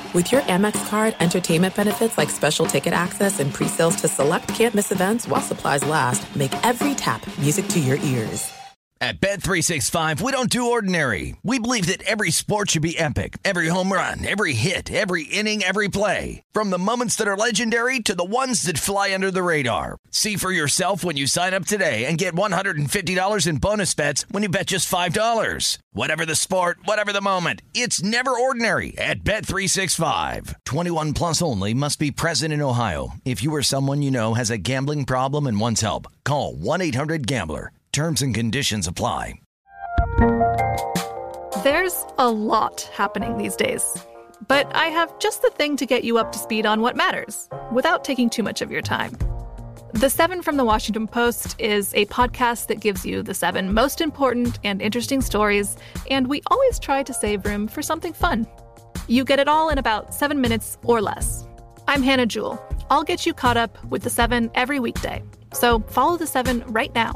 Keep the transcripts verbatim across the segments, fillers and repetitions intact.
With your Amex card, entertainment benefits like special ticket access and pre-sales to select can't-miss events while supplies last make every tap music to your ears. At Bet three sixty-five, we don't do ordinary. We believe that every sport should be epic. Every home run, every hit, every inning, every play. From the moments that are legendary to the ones that fly under the radar. See for yourself when you sign up today and get one hundred fifty dollars in bonus bets when you bet just five dollars. Whatever the sport, whatever the moment, it's never ordinary at Bet three sixty-five. twenty-one plus only. Must be present in Ohio. If you or someone you know has a gambling problem and wants help, call one eight hundred gambler. Terms and conditions apply. There's a lot happening these days, but I have just the thing to get you up to speed on what matters without taking too much of your time. The Seven from the Washington Post is a podcast that gives you the seven most important and interesting stories, and we always try to save room for something fun. You get it all in about seven minutes or less. I'm Hannah Jewell. I'll get you caught up with the Seven every weekday. So follow the Seven right now.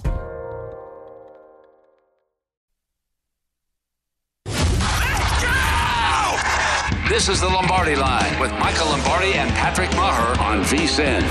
This is the Lombardi Line with Michael Lombardi and Patrick Maher on V S I N.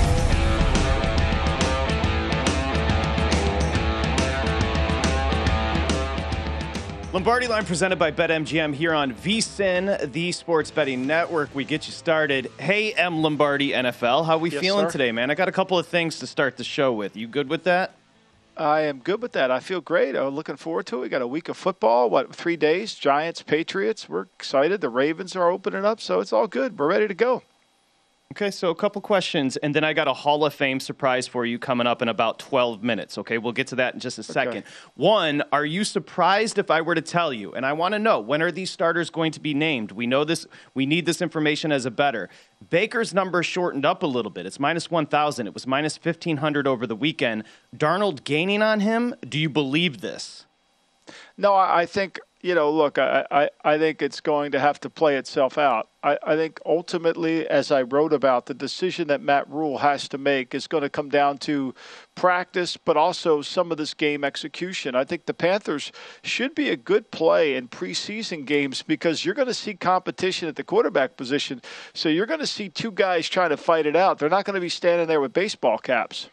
Lombardi Line presented by BetMGM here on V S I N, the Sports Betting Network. We get you started. Hey, M. Lombardi N F L. How we yes, feeling sir. today, man? I got a couple of things to start the show with. You good with that? I am good with that. I feel great. I'm looking forward to it. We got a week of football. What, three days? Giants, Patriots. We're excited. The Ravens are opening up, so it's all good. We're ready to go. Okay, so a couple questions, and then I got a Hall of Fame surprise for you coming up in about twelve minutes, okay? We'll get to that in just a second. Okay. One, are you surprised if I were to tell you, and I want to know, when are these starters going to be named? We know this. We need this information as a bettor. Baker's number shortened up a little bit. It's minus one thousand. It was minus fifteen hundred over the weekend. Darnold gaining on him. Do you believe this? No, I think... You know, look, I, I, I think it's going to have to play itself out. I, I think ultimately, as I wrote about, the decision that Matt Rule has to make is going to come down to practice, but also some of this game execution. I think the Panthers should be a good play in preseason games because you're going to see competition at the quarterback position. So you're going to see two guys trying to fight it out. They're not going to be standing there with baseball caps.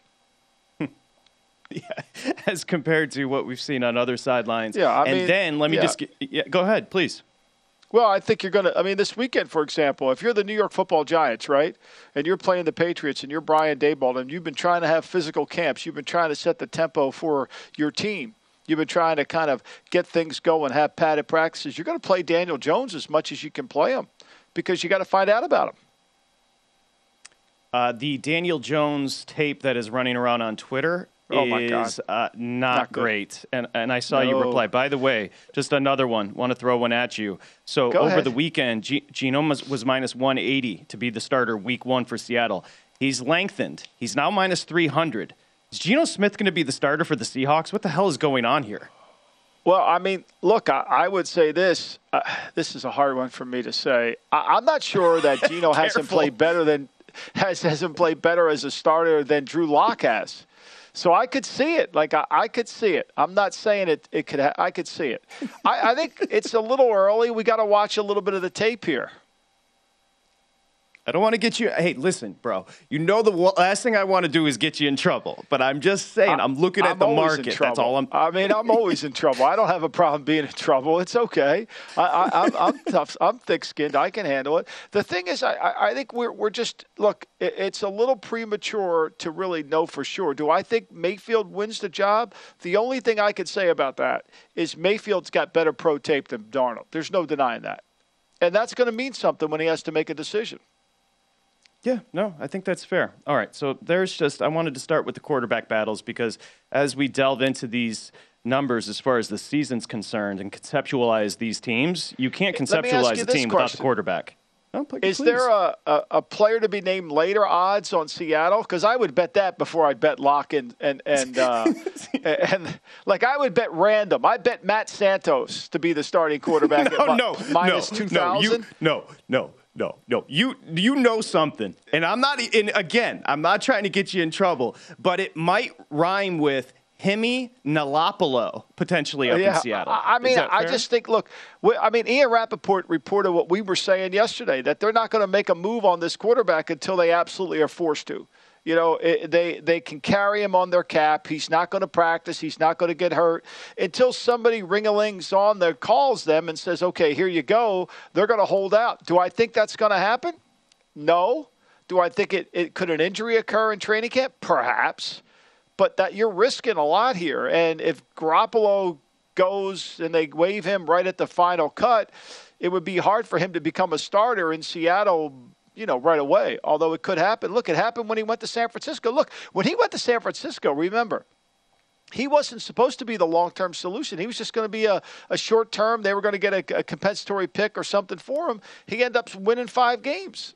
Yeah, as compared to what we've seen on other sidelines. Yeah, I and mean, then let me yeah. just get, yeah, go ahead, please. Well, I think you're going to – I mean, this weekend, for example, if you're the New York Football Giants, right, and you're playing the Patriots and you're Brian Daboll and you've been trying to have physical camps, you've been trying to set the tempo for your team, you've been trying to kind of get things going, have padded practices, you're going to play Daniel Jones as much as you can play him because you got to find out about him. Uh, the Daniel Jones tape that is running around on Twitter – Oh my God. is uh, not, not great. And and I saw no. you reply. By the way, just another one. Want to throw one at you. So Go over ahead. the weekend, G- Geno was, was minus one eighty to be the starter week one for Seattle. He's lengthened. He's now minus three hundred. Is Geno Smith going to be the starter for the Seahawks? What the hell is going on here? Well, I mean, look, I, I would say this. Uh, this is a hard one for me to say. I, I'm not sure that Geno hasn't played better than has hasn't played better as a starter than Drew Lock has. So I could see it. Like, I, I could see it. I'm not saying it It could. Ha- I could see it. I, I think it's a little early. We got to watch a little bit of the tape here. I don't want to get you – hey, listen, bro. You know the last thing I want to do is get you in trouble. But I'm just saying, I'm, I'm looking at I'm the market. That's all I'm – I mean, I'm always in trouble. I don't have a problem being in trouble. It's okay. I, I, I'm, I'm tough. I'm thick-skinned. I can handle it. The thing is, I, I think we're we're just – look, it, it's a little premature to really know for sure. Do I think Mayfield wins the job? The only thing I could say about that is Mayfield's got better pro tape than Darnold. There's no denying that. And that's going to mean something when he has to make a decision. Yeah, no, I think that's fair. All right, so there's just, I wanted to start with the quarterback battles because as we delve into these numbers as far as the season's concerned and conceptualize these teams, you can't conceptualize a team without the quarterback. Oh, please. Is there a, a, a player to be named later odds on Seattle? Because I would bet that before I'd bet Locke and, and, and, uh, and like I would bet random. I bet Matt Santos to be the starting quarterback no, at no, minus no, two thousand. No, no, no, no. You you know something, and I'm not. And again, I'm not trying to get you in trouble, but it might rhyme with Hemi Nalopolo potentially up yeah, in Seattle. I, I mean, I just think, look, we, I mean, Ian Rappaport reported what we were saying yesterday, that they're not going to make a move on this quarterback until they absolutely are forced to. You know, it, they they can carry him on their cap. He's not going to practice. He's not going to get hurt until somebody ring-a-lings on there, calls them and says, okay, here you go. They're going to hold out. Do I think that's going to happen? No. Do I think it, it could an injury occur in training camp? Perhaps. But that you're risking a lot here. And if Garoppolo goes and they waive him right at the final cut, it would be hard for him to become a starter in Seattle, you know, right away. Although it could happen. Look, it happened when he went to San Francisco. Look, when he went to San Francisco, remember, he wasn't supposed to be the long-term solution. He was just going to be a, a short-term. They were going to get a, a compensatory pick or something for him. He ended up winning five games.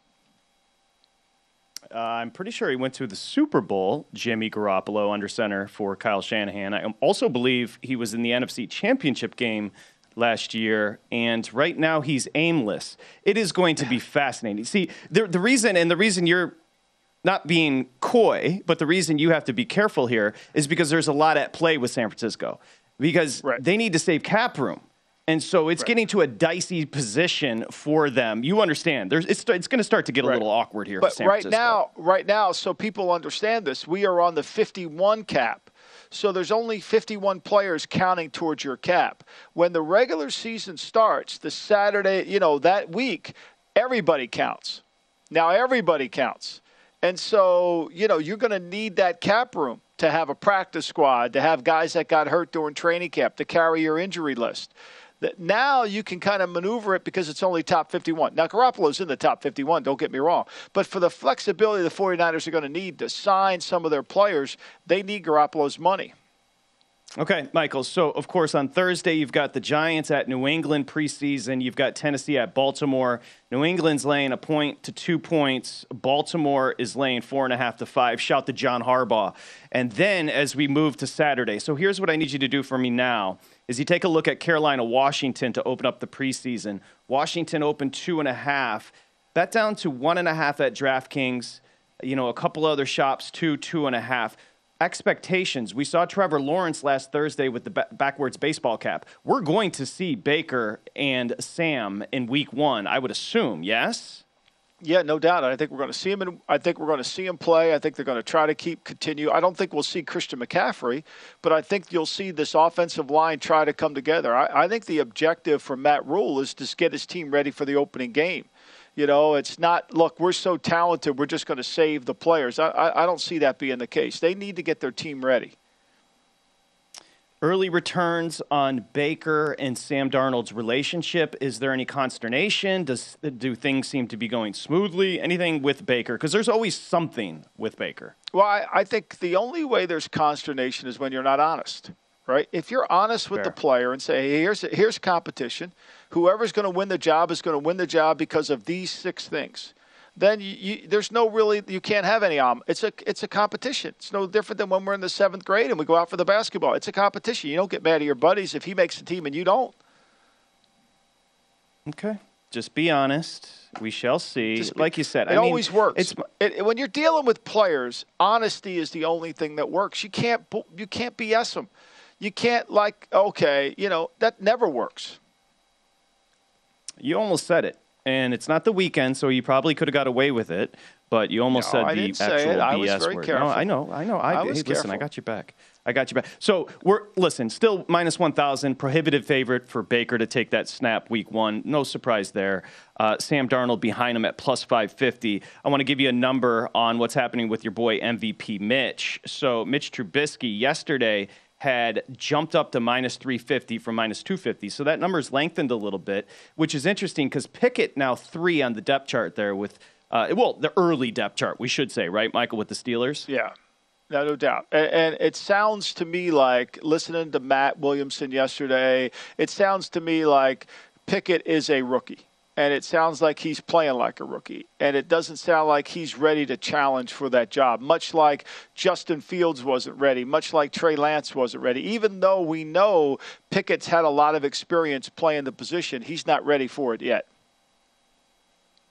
Uh, I'm pretty sure he went to the Super Bowl, Jimmy Garoppolo, under center for Kyle Shanahan. I also believe he was in the N F C Championship game last year, and right now he's aimless. It is going to be fascinating. See, the, the reason, and the reason you're not being coy, but the reason you have to be careful here is because there's a lot at play with San Francisco, because right. they need to save cap room. And so it's right. getting to a dicey position for them. You understand. There's, it's it's going to start to get a right. little awkward here but for San right Francisco. Now, right now, so people understand this, we are on the fifty-one cap. So there's only fifty-one players counting towards your cap. When the regular season starts, the Saturday, you know, that week, everybody counts. Now everybody counts. And so, you know, you're going to need that cap room to have a practice squad, to have guys that got hurt during training camp, to carry your injury list. That now you can kind of maneuver it because it's only top fifty-one. Now, Garoppolo's in the top fifty-one, don't get me wrong. But for the flexibility the 49ers are going to need to sign some of their players, they need Garoppolo's money. Okay, Michael. So, of course, on Thursday, you've got the Giants at New England preseason. You've got Tennessee at Baltimore. New England's laying a point to two points. Baltimore is laying four and a half to five. Shout to John Harbaugh. And then as we move to Saturday, so here's what I need you to do for me now. Is you take a look at Carolina, Washington to open up the preseason. Washington opened two and a half. That down to one and a half at DraftKings. You know, a couple other shops, two, two and a half. Expectations. We saw Trevor Lawrence last Thursday with the backwards baseball cap. We're going to see Baker and Sam in week one, I would assume, yes? Yeah, no doubt. I think we're going to see him. In, I think we're going to see him play. I think they're going to try to keep continue. I don't think we'll see Christian McCaffrey, but I think you'll see this offensive line try to come together. I, I think the objective for Matt Rule is to get his team ready for the opening game. You know, it's not, look, we're so talented, we're just going to save the players. I, I, I don't see that being the case. They need to get their team ready. Early returns on Baker and Sam Darnold's relationship. Is there any consternation? Does do things seem to be going smoothly? Anything with Baker? Because there's always something with Baker. Well, I, I think the only way there's consternation is when you're not honest, right? If you're honest with Fair. the player and say, hey, here's here's competition. Whoever's going to win the job is going to win the job because of these six things. Then you, you, there's no really, you can't have any, um, it's a it's a competition. It's no different than when we're in the seventh grade and we go out for the basketball. It's a competition. You don't get mad at your buddies if he makes the team and you don't. Okay. Just be honest. We shall see. Just be, like you said, it I mean, always works. It's, it, when you're dealing with players, honesty is the only thing that works. You can't you can't B S them. You can't like, okay, you know, that never works. You almost said it. And it's not the weekend, so you probably could have got away with it. But you almost no, said I the didn't actual say it. I B S was very word. careful. No, I know, I know. I, I hey, was listen, careful. I got you back. I got you back. So we're listen, still minus one thousand, prohibitive favorite for Baker to take that snap week one. No surprise there. Uh, Sam Darnold behind him at plus five fifty. I want to give you a number on what's happening with your boy M V P Mitch. So Mitch Trubisky yesterday had jumped up to minus three fifty from minus two fifty. So that number's lengthened a little bit, which is interesting because Pickett now three on the depth chart there with, uh, well, the early depth chart, we should say, right, Michael, with the Steelers? Yeah, no, no doubt. And, and it sounds to me like, listening to Matt Williamson yesterday, it sounds to me like Pickett is a rookie. And it sounds like he's playing like a rookie. And it doesn't sound like he's ready to challenge for that job, much like Justin Fields wasn't ready, much like Trey Lance wasn't ready. Even though we know Pickett's had a lot of experience playing the position, he's not ready for it yet.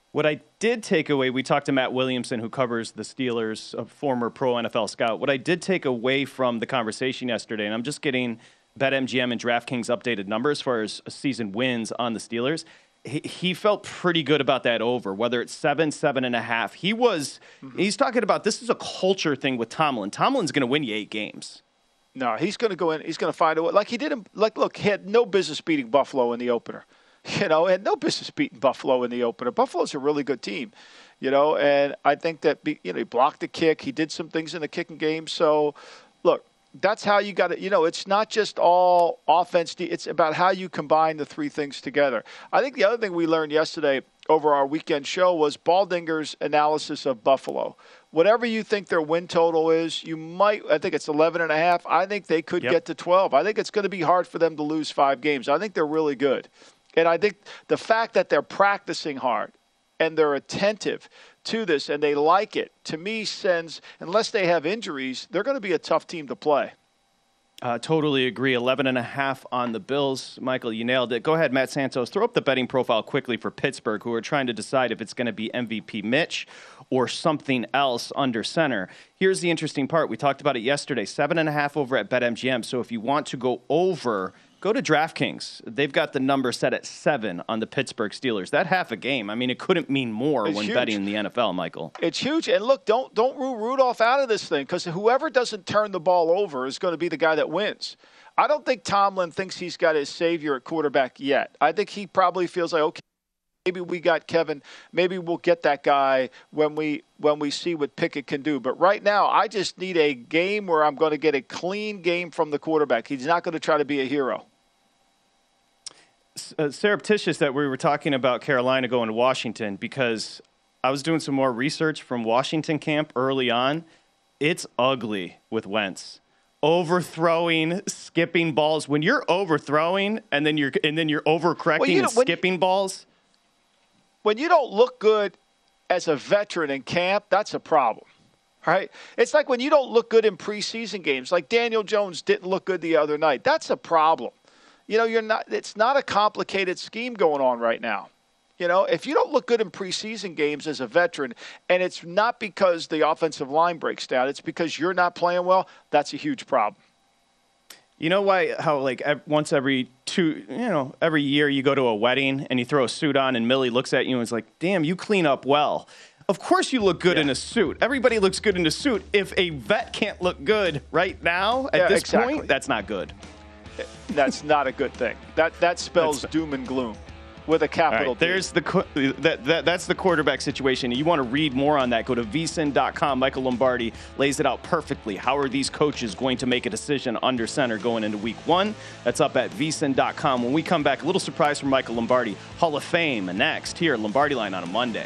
What I did take away, we talked to Matt Williamson, who covers the Steelers, a former pro N F L scout. What I did take away from the conversation yesterday, and I'm just getting BetMGM and DraftKings updated numbers as far as season wins on the Steelers, he, he felt pretty good about that over, whether it's seven, seven and a half. He was, mm-hmm. he's talking about this is a culture thing with Tomlin. Tomlin's going to win you eight games. No, he's going to go in. He's going to find a way. Like he didn't. Like, look, he had no business beating Buffalo in the opener. You know, had no business beating Buffalo in the opener. Buffalo's a really good team. You know, and I think that you know he blocked the kick. He did some things in the kicking game. So, look, that's how you got to. You know, it's not just all offense. It's about how you combine the three things together. I think the other thing we learned yesterday over our weekend show was Baldinger's analysis of Buffalo. Whatever you think their win total is, you might, I think it's eleven and a half. I think they could yep. get to twelve. I think it's going to be hard for them to lose five games. I think they're really good. And I think the fact that they're practicing hard and they're attentive to this and they like it, to me sends, unless they have injuries, they're going to be a tough team to play. Uh, totally agree. eleven and a half on the Bills. Michael, you nailed it. Go ahead, Matt Santos. Throw up the betting profile quickly for Pittsburgh, who are trying to decide if it's going to be M V P Mitch or something else under center. Here's the interesting part. We talked about it yesterday. Seven and a half over at BetMGM. So if you want to go over, go to DraftKings. They've got the number set at seven on the Pittsburgh Steelers. That half a game, I mean, it couldn't mean more it's when huge. betting in the N F L, Michael. It's huge. And look, don't don't rule Rudolph out of this thing, because whoever doesn't turn the ball over is going to be the guy that wins. I don't think Tomlin thinks he's got his savior at quarterback yet. I think he probably feels like, okay, maybe we got Kevin. Maybe we'll get that guy when we when we see what Pickett can do. But right now, I just need a game where I'm going to get a clean game from the quarterback. He's not going to try to be a hero. Uh, surreptitious that we were talking about Carolina going to Washington, because I was doing some more research from Washington camp early on. It's ugly with Wentz. Overthrowing, skipping balls. When you're overthrowing and then you're and then you're overcorrecting well, you and skipping balls. When you don't look good as a veteran in camp, that's a problem. Right? It's like when you don't look good in preseason games, like Daniel Jones didn't look good the other night. That's a problem. You know, you're not. It's not a complicated scheme going on right now. You know, if you don't look good in preseason games as a veteran, and it's not because the offensive line breaks down, it's because you're not playing well, that's a huge problem. You know why? How like once every two, you know, every year you go to a wedding and you throw a suit on, and Millie looks at you and is like, "Damn, you clean up well." Of course you look good yeah. in a suit. Everybody looks good in a suit. If a vet can't look good right now at yeah, this exactly. point, that's not good. That's not a good thing. That that spells that's, doom and gloom with a capital right, there's the that, that that's the quarterback situation. You want to read more on that, go to V S I N dot com. Michael Lombardi lays it out perfectly. How are these coaches going to make a decision under center going into week one? That's up at V S I N dot com. When we come back, a little surprise from Michael Lombardi. Hall of Fame next here at Lombardi Line on a Monday.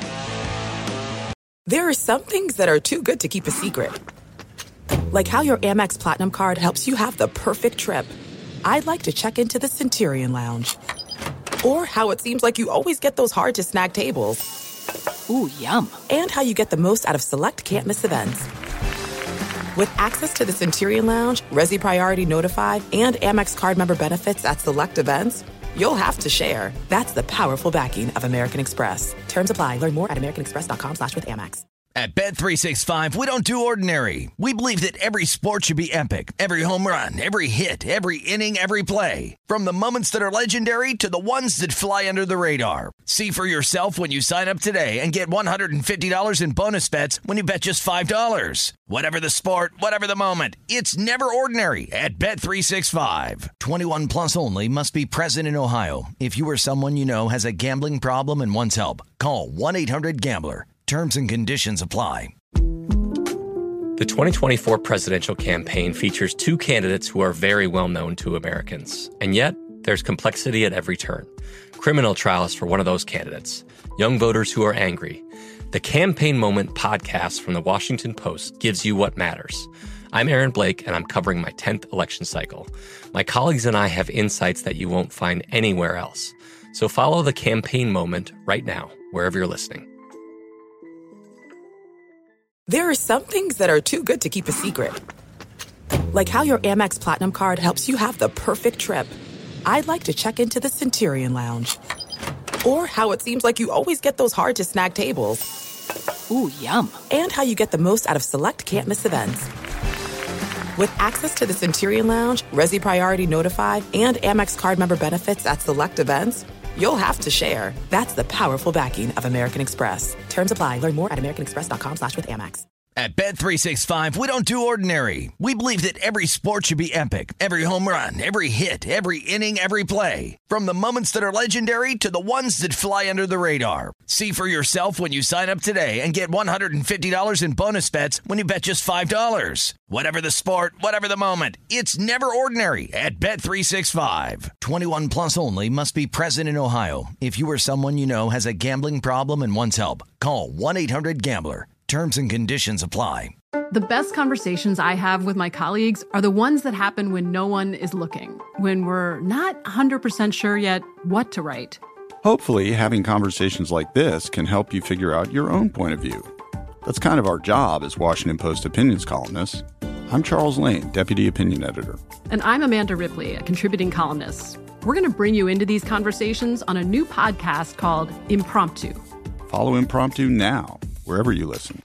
There are some things that are too good to keep a secret. Like how your Amex Platinum card helps you have the perfect trip. I'd like to check into the Centurion Lounge. Or how it seems like you always get those hard-to-snag tables. Ooh, yum. And how you get the most out of select can't-miss events. With access to the Centurion Lounge, Resi Priority Notified, and Amex card member benefits at select events, you'll have to share. That's the powerful backing of American Express. Terms apply. Learn more at americanexpress.com slash with Amex. At Bet three sixty-five, we don't do ordinary. We believe that every sport should be epic. Every home run, every hit, every inning, every play. From the moments that are legendary to the ones that fly under the radar. See for yourself when you sign up today and get one hundred fifty dollars in bonus bets when you bet just five dollars. Whatever the sport, whatever the moment, it's never ordinary at Bet three sixty-five. twenty-one plus only. Must be present in Ohio. If you or someone you know has a gambling problem and wants help, call one eight hundred gambler. Terms and conditions apply. The twenty twenty-four presidential campaign features two candidates who are very well known to Americans. And yet, there's complexity at every turn. Criminal trials for one of those candidates. Young voters who are angry. The Campaign Moment podcast from the Washington Post gives you what matters. I'm Aaron Blake, and I'm covering my tenth election cycle. My colleagues and I have insights that you won't find anywhere else. So follow The Campaign Moment right now, wherever you're listening. There are some things that are too good to keep a secret. Like how your Amex Platinum card helps you have the perfect trip. I'd like to check into the Centurion Lounge. Or how it seems like you always get those hard-to-snag tables. Ooh, yum. And how you get the most out of select can't-miss events. With access to the Centurion Lounge, Resi Priority Notified, and Amex card member benefits at select events, you'll have to share. That's the powerful backing of American Express. Terms apply. Learn more at americanexpress.com slash with Amex. At Bet three sixty-five, we don't do ordinary. We believe that every sport should be epic. Every home run, every hit, every inning, every play. From the moments that are legendary to the ones that fly under the radar. See for yourself when you sign up today and get one hundred fifty dollars in bonus bets when you bet just five dollars. Whatever the sport, whatever the moment, it's never ordinary at Bet three sixty-five. twenty-one plus only. Must be present in Ohio. If you or someone you know has a gambling problem and wants help, call one eight hundred gambler. Terms and conditions apply. The best conversations I have with my colleagues are the ones that happen when no one is looking, when we're not one hundred percent sure yet what to write. Hopefully, having conversations like this can help you figure out your own point of view. That's kind of our job as Washington Post opinions columnists. I'm Charles Lane, Deputy Opinion Editor. And I'm Amanda Ripley, a contributing columnist. We're going to bring you into these conversations on a new podcast called Impromptu. Follow Impromptu now, wherever you listen.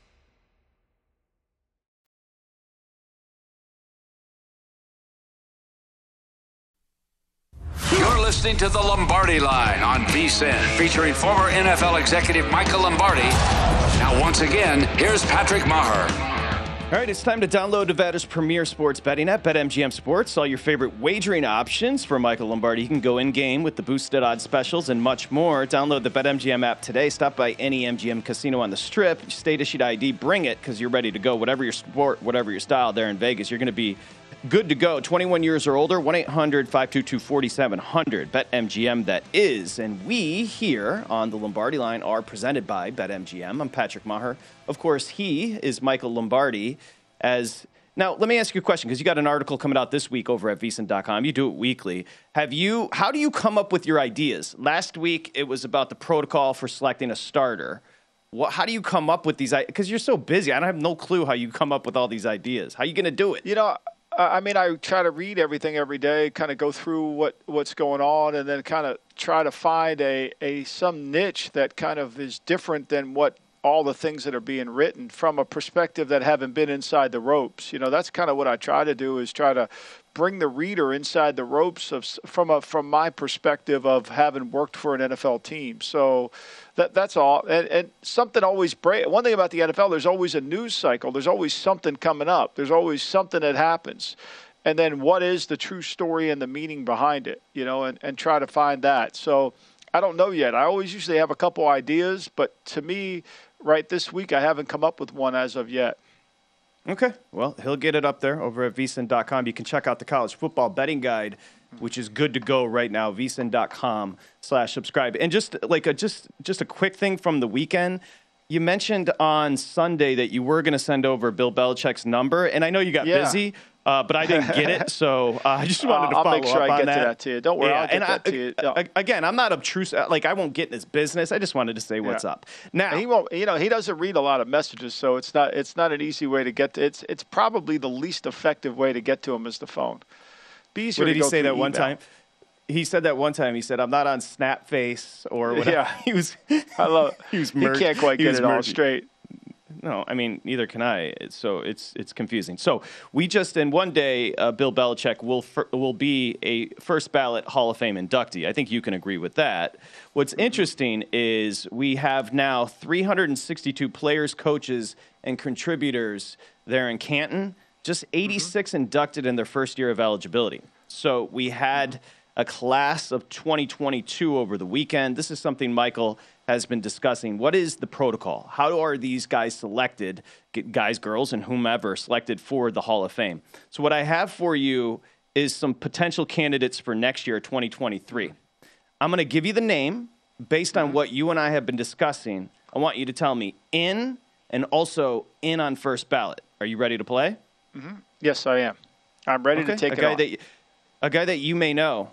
You're listening to The Lombardi Line on VSiN, featuring former N F L executive Michael Lombardi. Now, once again, here's Patrick Maher. All right, it's time to download Nevada's premier sports betting app, BetMGM Sports. All your favorite wagering options for Michael Lombardi. You can go in-game with the boosted odds specials and much more. Download the BetMGM app today. Stop by any M G M casino on the Strip. State-issued I D. Bring it because you're ready to go. Whatever your sport, whatever your style there in Vegas, you're going to be good to go. twenty-one years or older, one eight hundred five two two four seven zero zero. BetMGM, that is. And we here on the Lombardi Line are presented by BetMGM. I'm Patrick Maher. Of course, he is Michael Lombardi. As now, let me ask you a question, because you got an article coming out this week over at V S I N dot com. You do it weekly. Have you? How do you come up with your ideas? Last week, it was about the protocol for selecting a starter. What, how do you come up with these? Because you're so busy. I don't have no clue how you come up with all these ideas. How are you going to do it? You know, I mean, I try to read everything every day, kind of go through what, what's going on, and then kind of try to find a, a some niche that kind of is different than what all the things that are being written from a perspective that haven't been inside the ropes. You know, that's kind of what I try to do, is try to bring the reader inside the ropes of from a from my perspective of having worked for an N F L team. So that that's all. And, and something always break. One thing about the N F L, there's always a news cycle. There's always something coming up. There's always something that happens. And then what is the true story and the meaning behind it, you know, and, and try to find that. So I don't know yet. I always usually have a couple ideas, but to me, right this week, I haven't come up with one as of yet. Okay. Well, he'll get it up there over at V S I N dot com. You can check out the college football betting guide, which is good to go right now, V S I N dot com slash subscribe. And just like a, just, just a quick thing from the weekend, you mentioned on Sunday that you were going to send over Bill Belichick's number, and I know you got yeah. busy, uh, but I didn't get it, so uh, I just wanted to I'll follow make sure up I on get that. to that to you. Don't worry, yeah, I'll get and that I, to you. No. Again, I'm not obtrusive. Like, I won't get in his business. I just wanted to say what's yeah. up. Now and he won't. You know, he doesn't read a lot of messages, so it's not. It's not an easy way to get to. It's. It's probably the least effective way to get to him is the phone. Be easier what did to he go say that email. one time? He said that one time. He said, "I'm not on Snapface or whatever." Yeah, he was. I love. he was. He can't quite get it all straight. No, I mean, neither can I. So it's it's confusing. So we just, in one day, uh, Bill Belichick will fir- will be a first ballot Hall of Fame inductee. I think you can agree with that. What's interesting is we have now three hundred sixty-two players, coaches, and contributors there in Canton. Just eighty-six mm-hmm. inducted in their first year of eligibility. So we had a class of twenty twenty-two over the weekend. This is something Michael has been discussing. What is the protocol? How are these guys selected, guys, girls, and whomever, selected for the Hall of Fame? So what I have for you is some potential candidates for next year, twenty twenty-three. I'm going to give you the name based on what you and I have been discussing. I want you to tell me in and also in on first ballot. Are you ready to play? Mm-hmm. Yes, I am. I'm ready okay. to take a it guy on. That, a guy that you may know.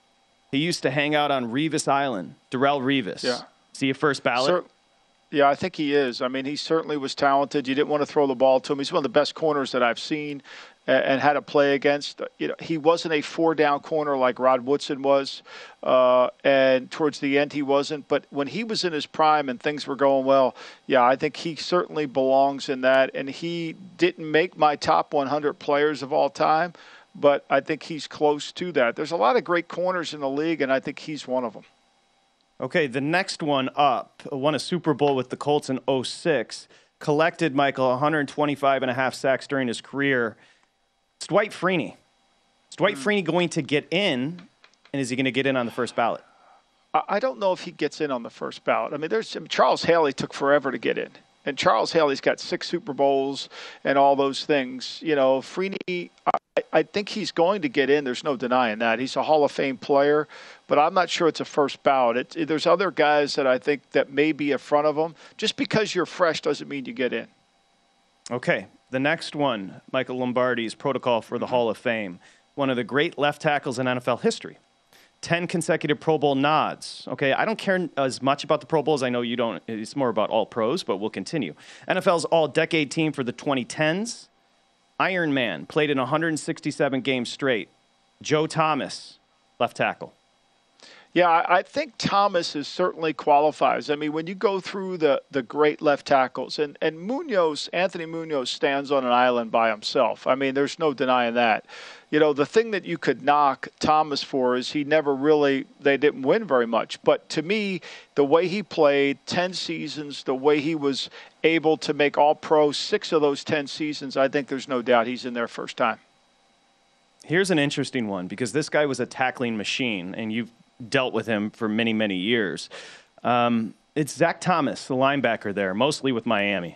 He used to hang out on Revis Island, Darrelle Revis. Yeah. Is he a first ballot? Sir, yeah, I think he is. I mean, he certainly was talented. You didn't want to throw the ball to him. He's one of the best corners that I've seen. and, and had to play against. You know, he wasn't a four-down corner like Rod Woodson was, uh, and towards the end he wasn't. But when he was in his prime and things were going well, yeah, I think he certainly belongs in that. And he didn't make my top one hundred players of all time, but I think he's close to that. There's a lot of great corners in the league, and I think he's one of them. Okay, the next one up won a Super Bowl with the Colts in oh six. Collected, Michael, one hundred twenty-five and a half sacks during his career. It's Dwight Freeney. Is Dwight mm. Freeney going to get in, and is he going to get in on the first ballot? I don't know if he gets in on the first ballot. I mean, there's Charles Haley took forever to get in. And Charles Haley's got six Super Bowls and all those things. You know, Freeney, I, I think he's going to get in. There's no denying that. He's a Hall of Fame player, but I'm not sure it's a first ballot. It, it, there's other guys that I think that may be in front of him. Just because you're fresh doesn't mean you get in. Okay, the next one, Michael Lombardi's protocol for the Hall of Fame. One of the great left tackles in N F L history. ten consecutive Pro Bowl nods. Okay, I don't care as much about the Pro Bowls. I know you don't. It's more about all pros, but we'll continue. N F L's all-decade team for the twenty tens. Iron Man played in one hundred sixty-seven games straight. Joe Thomas, left tackle. Yeah, I think Thomas is certainly qualifies. I mean, when you go through the, the great left tackles, and, and Munoz, Anthony Munoz stands on an island by himself. I mean, there's no denying that. You know, the thing that you could knock Thomas for is he never really, they didn't win very much. But to me, the way he played, ten seasons, the way he was able to make all-pro six of those ten seasons, I think there's no doubt he's in there first time. Here's an interesting one, because this guy was a tackling machine, and you've dealt with him for many, many years. Um, it's Zach Thomas, the linebacker there, mostly with Miami.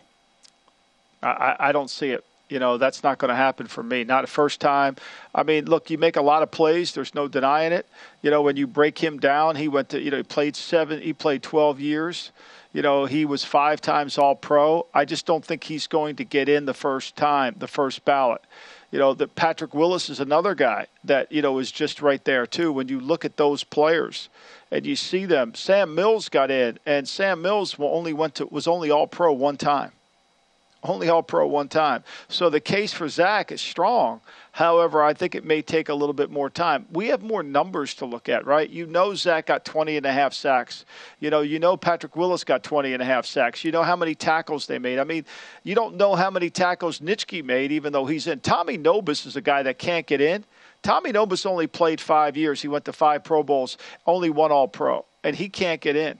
I, I don't see it. You know, that's not going to happen for me. Not the first time. I mean, look, you make a lot of plays. There's no denying it. You know, when you break him down, he went to, you know, he played seven, he played twelve years. You know, he was five times All-Pro. I just don't think he's going to get in the first time, the first ballot. You know, that Patrick Willis is another guy that, you know, is just right there, too. When you look at those players and you see them, Sam Mills got in, and Sam Mills only went to was only All-Pro one time. Only All-Pro one time. So the case for Zach is strong. However, I think it may take a little bit more time. We have more numbers to look at, right? You know Zach got twenty and a half sacks. You know, you know Patrick Willis got twenty and a half sacks. You know how many tackles they made. I mean, you don't know how many tackles Nitschke made, even though he's in. Tommy Nobis is a guy that can't get in. Tommy Nobis only played five years. He went to five Pro Bowls, only one All-Pro, and he can't get in.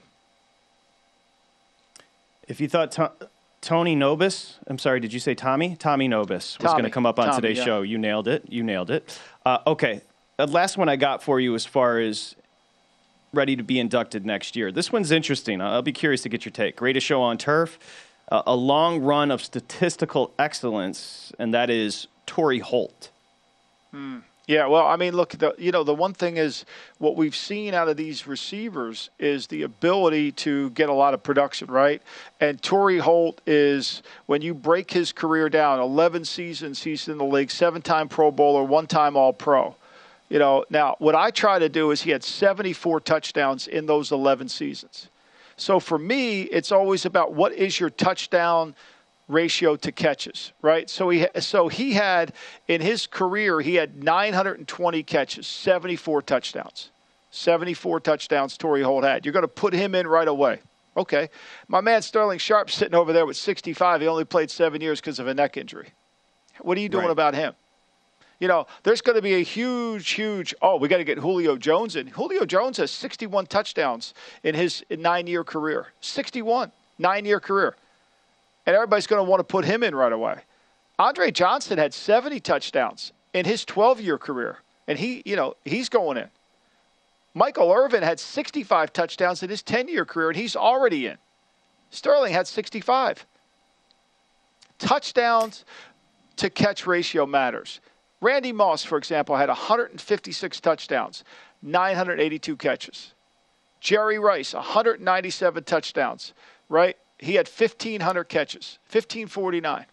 If you thought... To- Tony Nobis, I'm sorry, did you say Tommy? Tommy Nobis was going to come up on Tommy, today's yeah. show. You nailed it. You nailed it. Uh, okay, the last one I got for you as far as ready to be inducted next year. This one's interesting. I'll be curious to get your take. Greatest show on turf, uh, a long run of statistical excellence, and that is Torrey Holt. Hmm. Yeah, well, I mean, look, the, you know, the one thing is what we've seen out of these receivers is the ability to get a lot of production, right? And Torrey Holt is, when you break his career down, eleven seasons he's in the league, seven-time Pro Bowler, one-time All-Pro. You know, now, what I try to do is he had seventy-four touchdowns in those eleven seasons. So for me, it's always about what is your touchdown ratio to catches, right? So he so he had, in his career, he had nine hundred twenty catches, seventy-four touchdowns. seventy-four touchdowns Torrey Holt had. You're going to put him in right away. Okay. My man Sterling Sharp sitting over there with sixty-five. He only played seven years because of a neck injury. What are you doing right. about him? You know, there's going to be a huge, huge, oh, we got to get Julio Jones in. Julio Jones has sixty-one touchdowns in his nine-year career. sixty-one, nine-year career. And everybody's going to want to put him in right away. Andre Johnson had seventy touchdowns in his twelve-year career, and he, you know, he's going in. Michael Irvin had sixty-five touchdowns in his ten-year career, and he's already in. Sterling had sixty-five. Touchdowns to catch ratio matters. Randy Moss, for example, had one hundred fifty-six touchdowns, nine hundred eighty-two catches. Jerry Rice, one hundred ninety-seven touchdowns, right? He had fifteen hundred catches, fifteen forty-nine.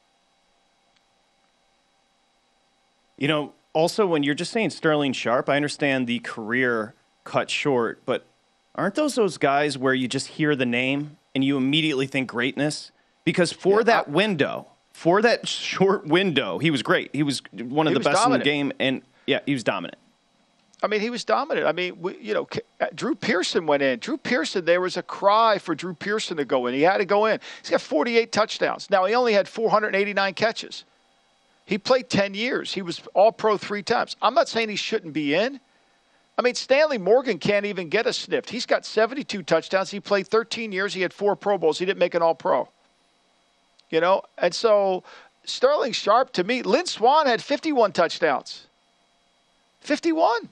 You know, also when you're just saying Sterling Sharp, I understand the career cut short, but aren't those those guys where you just hear the name and you immediately think greatness? Because for yeah, that I, window, For that short window, he was great. He was one of he the best dominant. in the game, and yeah, he was dominant. I mean, he was dominant. I mean, we, you know, Drew Pearson went in. Drew Pearson, there was a cry for Drew Pearson to go in. He had to go in. He's got forty-eight touchdowns. Now, he only had four hundred eighty-nine catches. He played ten years. He was all-pro three times. I'm not saying he shouldn't be in. I mean, Stanley Morgan can't even get a sniffed. He's got seventy-two touchdowns. He played thirteen years. He had four Pro Bowls. He didn't make an all-pro. You know? And so Sterling Sharpe, to me, Lynn Swann had fifty-one touchdowns. fifty-one.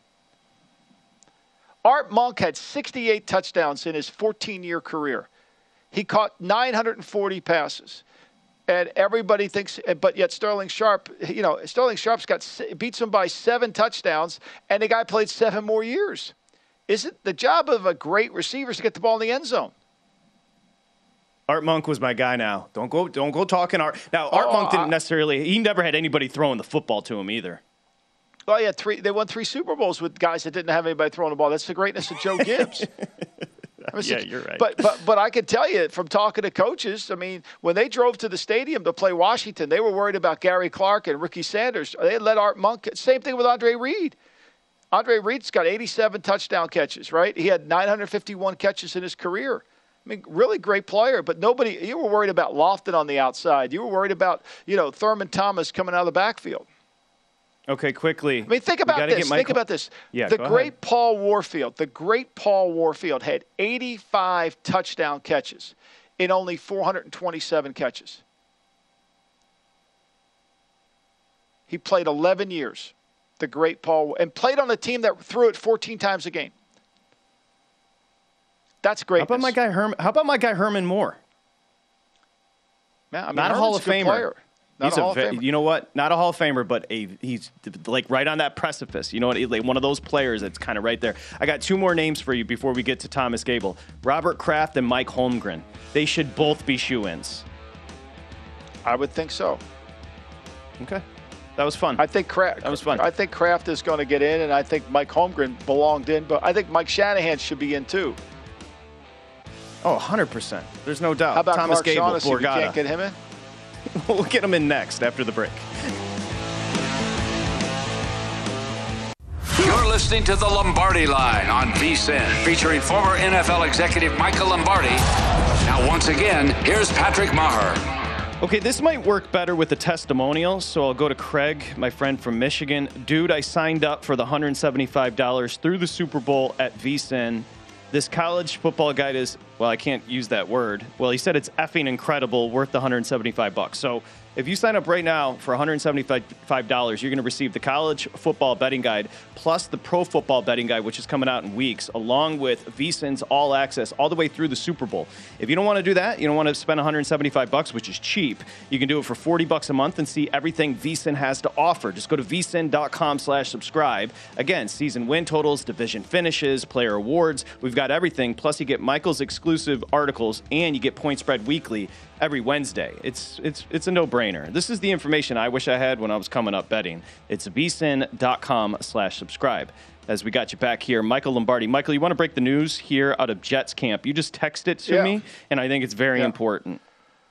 Art Monk had sixty-eight touchdowns in his fourteen-year career. He caught nine hundred forty passes. And everybody thinks, but yet Sterling Sharpe, you know, Sterling Sharpe's got, beats him by seven touchdowns, and the guy played seven more years. Isn't the job of a great receiver is to get the ball in the end zone? Art Monk was my guy now. Don't go, don't go talking Art. Now, Art oh, Monk didn't I, necessarily, he never had anybody throwing the football to him either. Well, yeah, three. They won three Super Bowls with guys that didn't have anybody throwing the ball. That's the greatness of Joe Gibbs. Yeah, you're right. But but but I can tell you from talking to coaches, I mean, when they drove to the stadium to play Washington, they were worried about Gary Clark and Ricky Sanders. They let Art Monk. Same thing with Andre Reed. Andre Reed's got eighty-seven touchdown catches, right? He had nine hundred fifty-one catches in his career. I mean, really great player, but nobody. You were worried about Lofton on the outside. You were worried about, you know, Thurman Thomas coming out of the backfield. Okay, quickly. I mean, think about this. Think about this. Yeah, the go great ahead. Paul Warfield, the great Paul Warfield had eighty-five touchdown catches in only four hundred twenty-seven catches. He played eleven years, the great Paul, and played on a team that threw it fourteen times a game. That's great. How about my guy Herman? How about my guy Herman Moore? Man, I mean, Not a Hall of Herman's a good Famer. player. Not He's a Hall a, of Famer. you know what? Not a Hall of Famer, but a he's like right on that precipice. You know what? Like one of those players that's kind of right there. I got two more names for you before we get to Thomas Gable. Robert Kraft and Mike Holmgren. They should both be shoe-ins. I would think so. Okay. That was fun. I think Kraft. That was fun. I think Kraft is going to get in, and I think Mike Holmgren belonged in, but I think Mike Shanahan should be in too. Oh, one hundred percent. There's no doubt. How about Thomas Mark Gable, Shaughnessy? You Borgata. can't get him in? We'll get him in next after the break. You're listening to the Lombardi Line on V S I N, featuring former N F L executive Michael Lombardi. Now, once again, here's Patrick Maher. Okay, this might work better with the testimonial, so I'll go to Craig, my friend from Michigan. Dude, I signed up for the one hundred seventy-five dollars through the Super Bowl at V S I N. This college football guide is, well, I can't use that word. Well, he said it's effing incredible, worth the one hundred seventy-five bucks. So if you sign up right now for one hundred seventy-five dollars, you're going to receive the college football betting guide plus the pro football betting guide, which is coming out in weeks, along with V S I N's All Access all the way through the Super Bowl. If you don't want to do that, you don't want to spend one hundred seventy-five bucks, which is cheap, you can do it for forty bucks a month and see everything V S I N has to offer. Just go to V S I N dot com slash subscribe. Again, season win totals, division finishes, player awards. We've got everything. Plus, you get Michael's exclusive articles and you get Point Spread Weekly every Wednesday. It's it's it's a no-brainer. This is the information I wish I had when I was coming up betting. It's V S I N dot com slash subscribe. As we got you back here, Michael Lombardi. Michael, you want to break the news here out of Jets camp? You just texted it to Yeah. me, and I think it's very Yeah. important.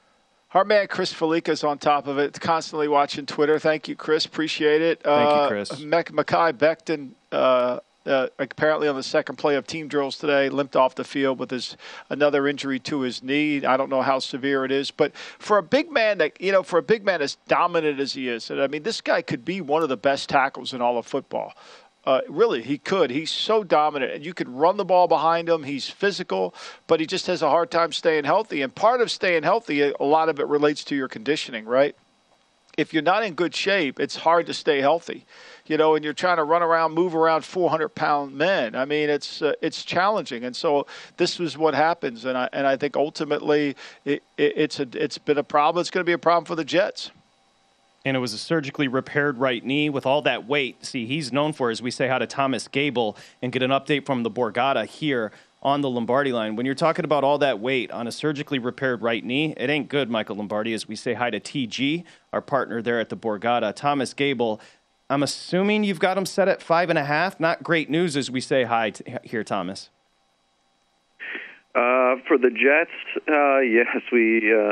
Our man Chris Felica's on top of it, constantly watching Twitter. Thank you, Chris. Appreciate it. Thank you, uh, Chris. Mekhi Becton, uh, uh, apparently on the second play of team drills today, limped off the field with his another injury to his knee. I don't know how severe it is, but for a big man that you know, for a big man as dominant as he is, and I mean, this guy could be one of the best tackles in all of football. Uh, really, he could. He's so dominant, and you could run the ball behind him. He's physical, but he just has a hard time staying healthy. And part of staying healthy, a lot of it relates to your conditioning, right? If you're not in good shape, it's hard to stay healthy, you know, and you're trying to run around, move around four hundred pound men. I mean, it's uh, it's challenging. And so this was what happens. And I, and I think ultimately it, it, it's, a, it's been a problem. It's going to be a problem for the Jets. And it was a surgically repaired right knee with all that weight. See, he's known for, as we say hi to Thomas Gable and get an update from the Borgata here on the Lombardi Line. When you're talking about all that weight on a surgically repaired right knee, it ain't good, Michael Lombardi, as we say hi to T G, our partner there at the Borgata. Thomas Gable, I'm assuming you've got him set at five and a half. Not great news as we say hi to, here, Thomas. Uh, for the Jets, uh, yes, we uh,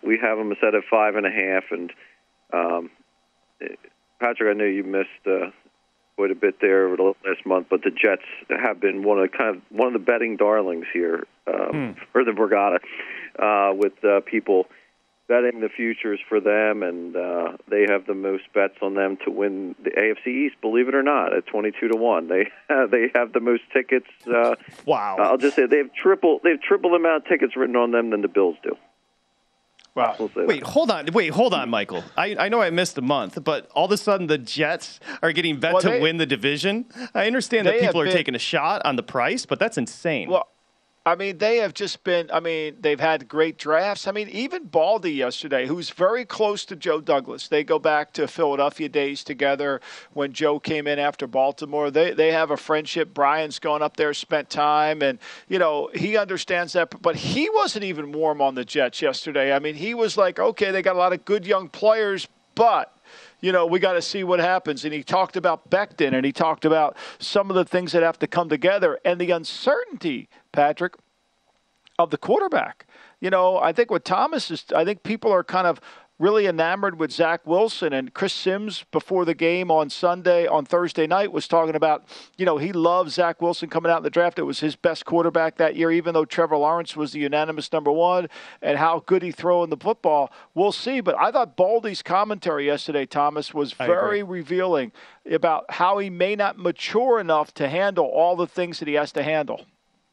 we have them set at five and a half. And um, Patrick, I know you missed uh, quite a bit there over the last month, but the Jets have been one of the, kind of one of the betting darlings here um, hmm. for the Borgata, uh, with uh, people betting the futures for them, and uh, they have the most bets on them to win the A F C East, believe it or not, at twenty-two to one. They uh, they have the most tickets. Uh, wow! I'll just say they have triple they have triple the amount of tickets written on them than the Bills do. Wow. We'll wait, that. hold on. Wait, hold on, Michael. I, I know I missed a month, but all of a sudden the Jets are getting bet well, to they, win the division. I understand that people are been, taking a shot on the price, but that's insane. Well, I mean, they have just been, I mean, they've had great drafts. I mean, even Baldy yesterday, who's very close to Joe Douglas. They go back to Philadelphia days together when Joe came in after Baltimore. They they have a friendship. Brian's gone up there, spent time, and, you know, he understands that. But he wasn't even warm on the Jets yesterday. I mean, he was like, okay, they got a lot of good young players, but you know, we got to see what happens. And he talked about Becton, and he talked about some of the things that have to come together and the uncertainty, Patrick, of the quarterback. You know, I think what Thomas is, I think people are kind of really enamored with Zach Wilson, and Chris Sims before the game on Sunday, on Thursday night, was talking about, you know, he loves Zach Wilson coming out in the draft. It was his best quarterback that year, even though Trevor Lawrence was the unanimous number one, and how good he throw in the football. We'll see. But I thought Baldy's commentary yesterday, Thomas, was very revealing about how he may not mature enough to handle all the things that he has to handle.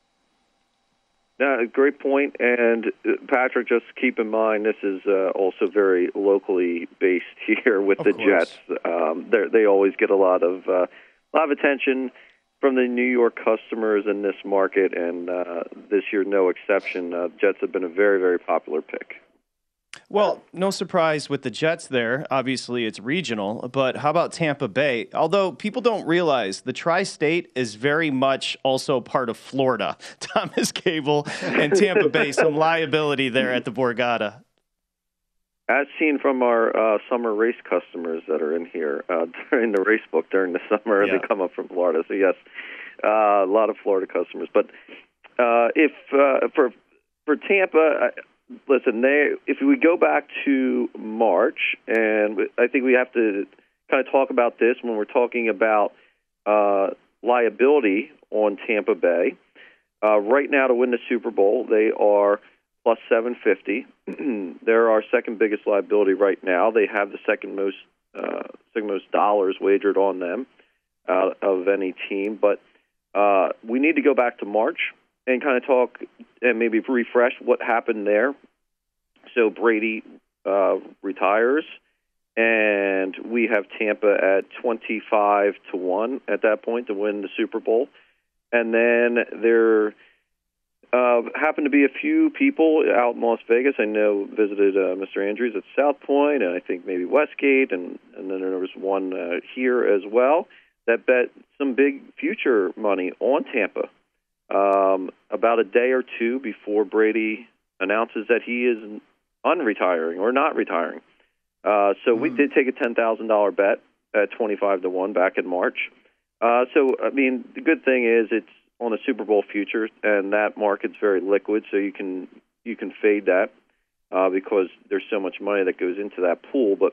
Yeah, great point. And uh, Patrick, just keep in mind this is uh, also very locally based here with of the course. Jets. Um, they always get a lot of uh, a lot of attention from the New York customers in this market, and uh, this year no exception. Uh, Jets have been a very, very popular pick. Well, no surprise with the Jets there. Obviously, it's regional. But how about Tampa Bay? Although people don't realize the tri-state is very much also part of Florida. Thomas Cable and Tampa Bay, some liability there at the Borgata. As seen from our uh, summer race customers that are in here uh, during the race book during the summer, yeah. They come up from Florida. So, yes, uh, a lot of Florida customers. But uh, if uh, for for Tampa... I, Listen, they, if we go back to March, and I think we have to kind of talk about this when we're talking about uh, liability on Tampa Bay. Uh, right now, to win the Super Bowl, they are plus seven fifty. They're our second biggest liability right now. They have the second most uh, second most dollars wagered on them out of any team. But uh, we need to go back to March and kind of talk and maybe refresh what happened there. So Brady uh, retires, and we have Tampa at twenty-five to one at that point to win the Super Bowl. And then there uh, happened to be a few people out in Las Vegas. I know visited uh, Mister Andrews at South Point, and I think maybe Westgate, and, and then there was one uh, here as well that bet some big future money on Tampa. Um, about a day or two before Brady announces that he is unretiring or not retiring. Uh, so mm. we did take a ten thousand dollars bet at twenty-five to one back in March. Uh, so, I mean, the good thing is it's on a Super Bowl future, and that market's very liquid, so you can you can fade that uh, because there's so much money that goes into that pool. But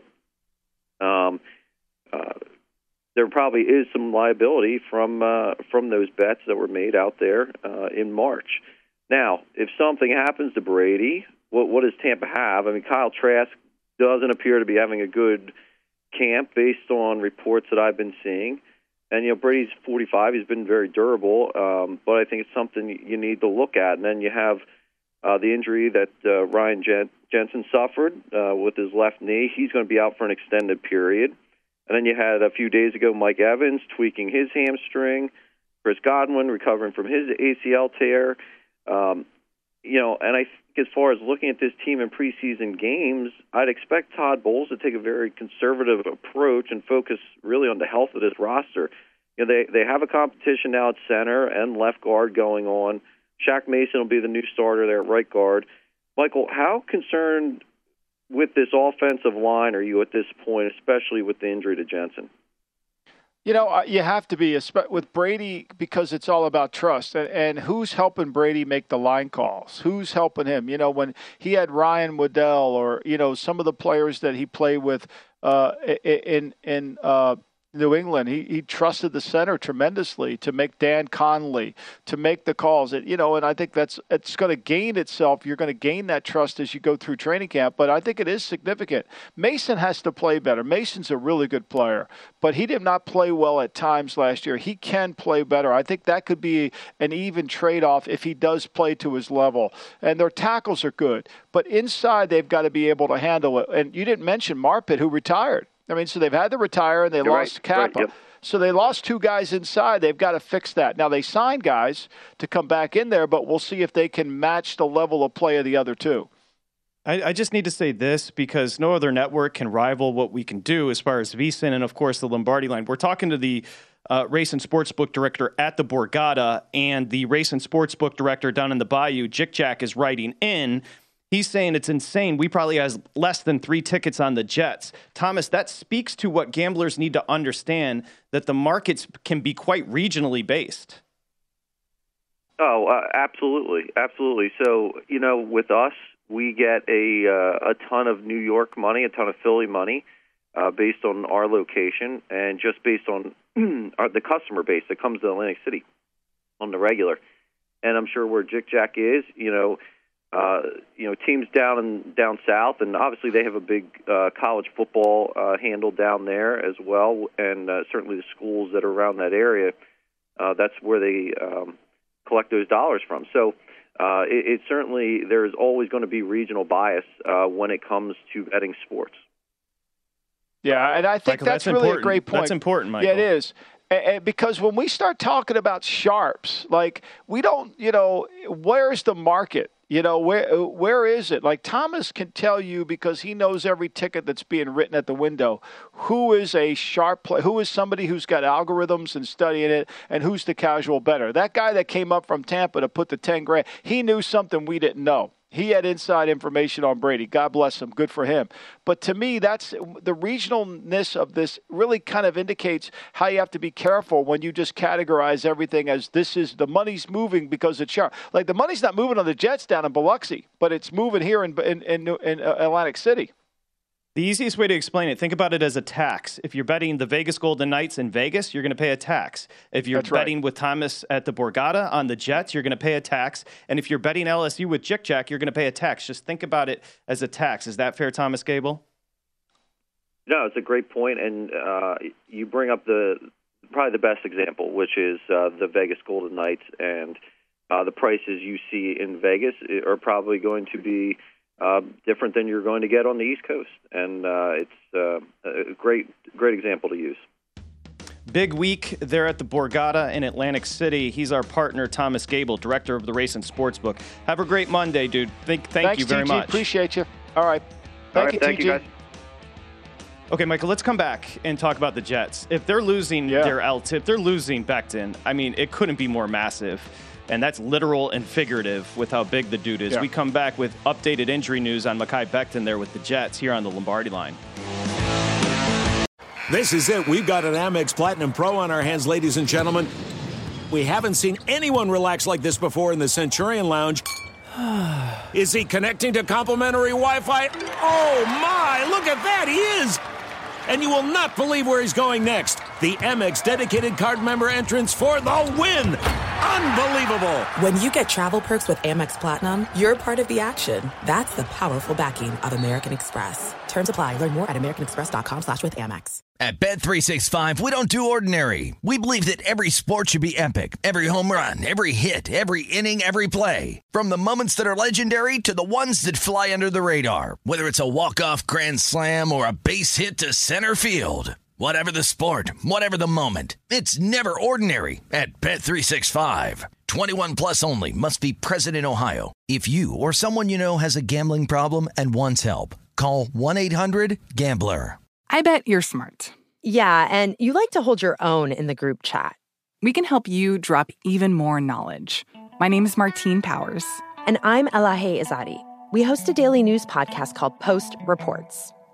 um, uh, there probably is some liability from uh, from those bets that were made out there uh, in March. Now, if something happens to Brady, what, what does Tampa have? I mean, Kyle Trask doesn't appear to be having a good camp based on reports that I've been seeing. And, you know, Brady's forty-five. He's been very durable, um, but I think it's something you need to look at. And then you have uh, the injury that uh, Ryan Jen- Jensen suffered uh, with his left knee. He's going to be out for an extended period. And then you had a few days ago Mike Evans tweaking his hamstring, Chris Godwin recovering from his A C L tear. Um, you know, and I think as far as looking at this team in preseason games, I'd expect Todd Bowles to take a very conservative approach and focus really on the health of this roster. You know, they they have a competition now at center and left guard going on. Shaq Mason will be the new starter there at right guard. Michael, how concerned with this offensive line are you at this point, especially with the injury to Jensen? You know, you have to be with Brady because it's all about trust. And, and who's helping Brady make the line calls? Who's helping him? You know, when he had Ryan Waddell or, you know, some of the players that he played with uh, in in uh, New England, he, he trusted the center tremendously to make Dan Conley, to make the calls. It, you know, and I think that's it's going to gain itself. You're going to gain that trust as you go through training camp. But I think it is significant. Mason has to play better. Mason's a really good player, but he did not play well at times last year. He can play better. I think that could be an even trade-off if he does play to his level. And their tackles are good, but inside they've got to be able to handle it. And you didn't mention Marpet, who retired. I mean, so they've had to retire and they You're lost right, Kappa. right, yep. So they lost two guys inside. They've got to fix that. Now, they signed guys to come back in there, but we'll see if they can match the level of play of the other two. I, I just need to say this because no other network can rival what we can do as far as VSiN and, of course, the Lombardi line. We're talking to the uh, race and sportsbook director at the Borgata, and the race and sportsbook director down in the Bayou, Jick Jack, is writing in. He's saying it's insane. We probably has less than three tickets on the Jets. Thomas, that speaks to what gamblers need to understand, that the markets can be quite regionally based. Oh, uh, absolutely. Absolutely. So, you know, with us, we get a uh, a ton of New York money, a ton of Philly money uh, based on our location and just based on our, the customer base that comes to Atlantic City on the regular. And I'm sure where Jick Jack is, you know, Uh, you know, teams down and down south, and obviously they have a big uh, college football uh, handle down there as well, and uh, certainly the schools that are around that area. Uh, that's where they um, collect those dollars from. So uh, it, it certainly there is always going to be regional bias uh, when it comes to betting sports. Yeah, and I think Michael, that's, that's really important. a great point. That's important, Michael. Yeah, it is. And because when we start talking about sharps, like we don't, you know, where's the market? You know, where where is it? Like Thomas can tell you because he knows every ticket that's being written at the window. Who is a sharp player? Who is somebody who's got algorithms and studying it? And who's the casual bettor? That guy that came up from Tampa to put the ten grand, he knew something we didn't know. He had inside information on Brady. God bless him. Good for him. But to me, that's the regionalness of this really kind of indicates how you have to be careful when you just categorize everything as this is the money's moving because it's sharp. Like the money's not moving on the Jets down in Biloxi, but it's moving here in in, in, in Atlantic City. The easiest way to explain it, think about it as a tax. If you're betting the Vegas Golden Knights in Vegas, you're going to pay a tax. If you're That's right. betting with Thomas at the Borgata on the Jets, you're going to pay a tax. And if you're betting L S U with Jick Jack, you're going to pay a tax. Just think about it as a tax. Is that fair, Thomas Gable? No, it's a great point, and uh, you bring up the probably the best example, which is uh, the Vegas Golden Knights, and uh, the prices you see in Vegas are probably going to be Uh, different than you're going to get on the East Coast, and uh, it's uh, a great, great example to use. Big week there at the Borgata in Atlantic City. He's our partner, Thomas Gable, director of the Race and Sportsbook. Have a great Monday, dude. Thank, thank Thanks, you very T G. much. Appreciate you. All right. Thank All right, you, thank T G. you, guys. Okay, Michael, let's come back and talk about the Jets. If they're losing Yeah. their L T I P, they're losing Becton. I mean, it couldn't be more massive. And that's literal and figurative with how big the dude is. Yeah. We come back with updated injury news on Mekhi Becton there with the Jets here on the Lombardi line. This is it. We've got an Amex Platinum Pro on our hands, ladies and gentlemen. We haven't seen anyone relax like this before in the Centurion Lounge. Is he connecting to complimentary Wi-Fi? Oh, my. Look at that. He is. And you will not believe where he's going next. The Amex dedicated card member entrance for the win. Unbelievable. When you get travel perks with Amex Platinum, you're part of the action. That's the powerful backing of American Express. Terms apply. Learn more at americanexpress.com slash with Amex. At Bet three sixty-five, we don't do ordinary. We believe that every sport should be epic. Every home run, every hit, every inning, every play. From the moments that are legendary to the ones that fly under the radar. Whether it's a walk-off grand slam or a base hit to center field. Whatever the sport, whatever the moment, it's never ordinary at Bet three sixty-five. twenty-one plus only. Must be present in Ohio. If you or someone you know has a gambling problem and wants help, call one eight hundred gambler. I bet you're smart. Yeah, and you like to hold your own in the group chat. We can help you drop even more knowledge. My name is Martine Powers. And I'm Elahe Izadi. We host a daily news podcast called Post Reports.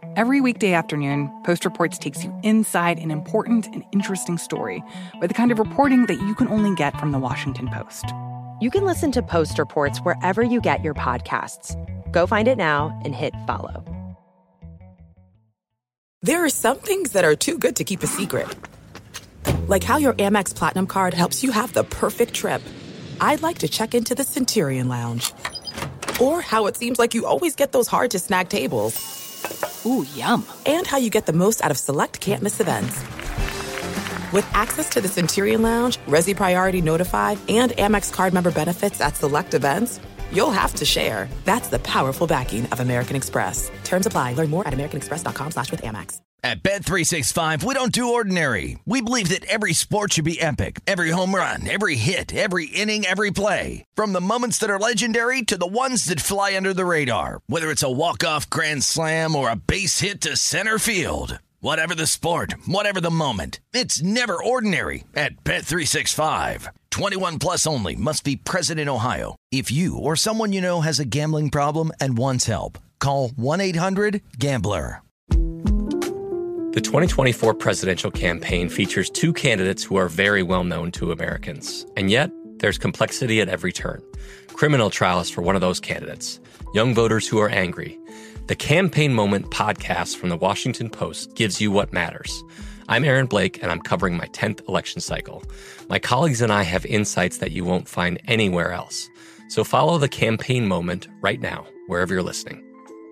Every weekday afternoon, Post Reports takes you inside an important and interesting story with the kind of reporting that you can only get from the Washington Post. You can listen to Post Reports wherever you get your podcasts. Go find it now and hit follow. There are some things that are too good to keep a secret. Like how your Amex Platinum card helps you have the perfect trip. I'd like to check into the Centurion Lounge. Or how it seems like you always get those hard-to-snag tables. Ooh, yum. And how you get the most out of select can't-miss events. With access to the Centurion Lounge, Resi Priority Notified, and Amex card member benefits at select events, you'll have to share. That's the powerful backing of American Express. Terms apply. Learn more at americanexpress.com slash with Amex. At Bet three sixty-five, we don't do ordinary. We believe that every sport should be epic. Every home run, every hit, every inning, every play. From the moments that are legendary to the ones that fly under the radar. Whether it's a walk-off grand slam or a base hit to center field. Whatever the sport, whatever the moment, it's never ordinary at Bet three sixty-five. twenty-one plus only. Must be present in Ohio. If you or someone you know has a gambling problem and wants help, call one eight hundred gambler. The twenty twenty-four presidential campaign features two candidates who are very well known to Americans. And yet, there's complexity at every turn. Criminal trials for one of those candidates. Young voters who are angry. The Campaign Moment podcast from the Washington Post gives you what matters. I'm Aaron Blake, and I'm covering my tenth election cycle. My colleagues and I have insights that you won't find anywhere else. So follow The Campaign Moment right now, wherever you're listening.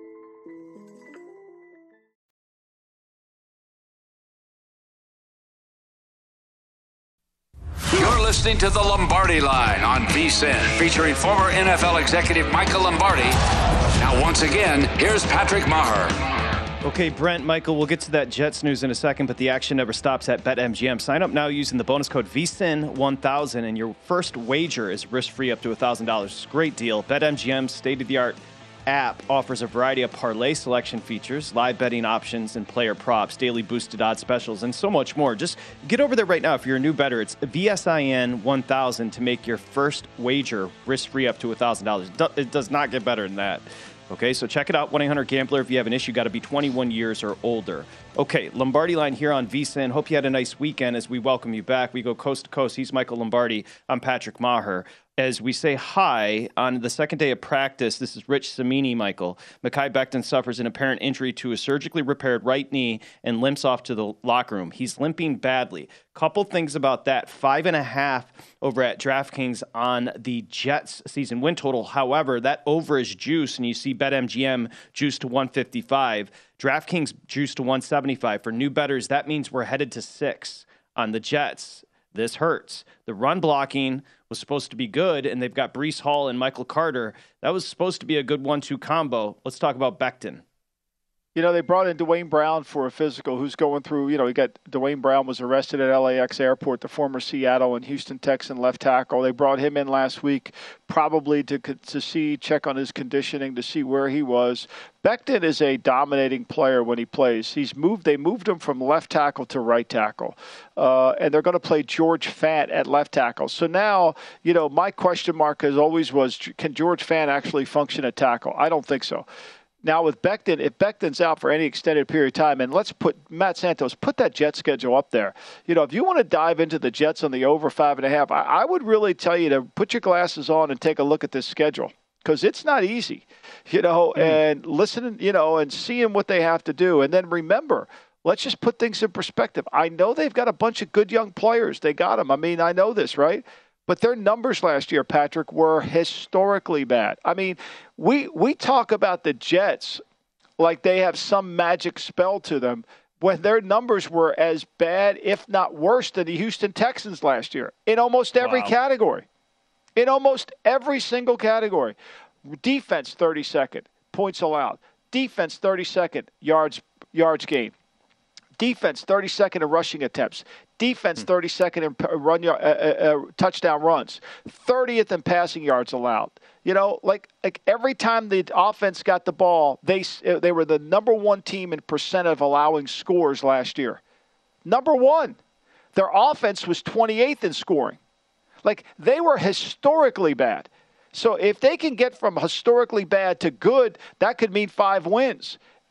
You're listening to The Lombardi Line on V S I N, featuring former N F L executive Michael Lombardi. Now, once again, here's Patrick Maher. Okay, Brent, Michael, we'll get to that Jets news in a second, but the action never stops at BetMGM. Sign up now using the bonus code V S I N one thousand, and your first wager is risk-free up to one thousand dollars. It's a great deal. BetMGM's state-of-the-art app offers a variety of parlay selection features, live betting options, and player props, daily boosted odds specials, and so much more. Just get over there right now if you're a new bettor. It's V S I N one thousand to make your first wager risk-free up to one thousand dollars. It does not get better than that. Okay, so check it out, one eight hundred gambler. If you have an issue, got to be twenty-one years or older. Okay, Lombardi Line here on V S I N. Hope you had a nice weekend as we welcome you back. We go coast to coast. He's Michael Lombardi. I'm Patrick Maher. As we say hi on the second day of practice, this is Rich Cimini, Michael. Mekhi Becton suffers an apparent injury to his surgically repaired right knee and limps off to the locker room. He's limping badly. Couple things about that. Five and a half over at DraftKings on the Jets season win total. However, that over is juice, and you see BetMGM juice to one fifty-five. DraftKings juice to one seventy-five. For new bettors, that means we're headed to six on the Jets. This hurts. The run blocking was supposed to be good, and they've got Breece Hall and Michael Carter. That was supposed to be a good one two combo. Let's talk about Becton. You know, they brought in Dwayne Brown for a physical who's going through, you know, you got Dwayne Brown was arrested at L A X Airport, the former Seattle and Houston Texan left tackle. They brought him in last week probably to to see, check on his conditioning, to see where he was. Becton is a dominating player when he plays. He's moved. They moved him from left tackle to right tackle, uh, and they're going to play George Fant at left tackle. So now, you know, my question mark as always was, can George Fant actually function at tackle? I don't think so. Now with Becton, if Becton's out for any extended period of time, and let's put Matt Santos, put that Jet schedule up there. You know, if you want to dive into the Jets on the over five and a half, I, I would really tell you to put your glasses on and take a look at this schedule, because it's not easy, you know, mm. and listening, you know, and seeing what they have to do. And then remember, let's just put things in perspective. I know they've got a bunch of good young players. They got them. I mean, I know this, right? But their numbers last year, Patrick, were historically bad. I mean, we we talk about the Jets like they have some magic spell to them when their numbers were as bad, if not worse, than the Houston Texans last year in almost every wow. category. In almost every single category. Defense, thirty-second. Points allowed. Defense, thirty-second. Yards, yards gained. Defense, thirty-second in rushing attempts. Defense, thirty-second in run uh, uh, touchdown runs. thirtieth in passing yards allowed. You know, like like every time the offense got the ball, they they were the number one team in percent of allowing scores last year. Number one. Their offense was twenty-eighth in scoring. Like, they were historically bad. So if they can get from historically bad to good, that could mean five wins.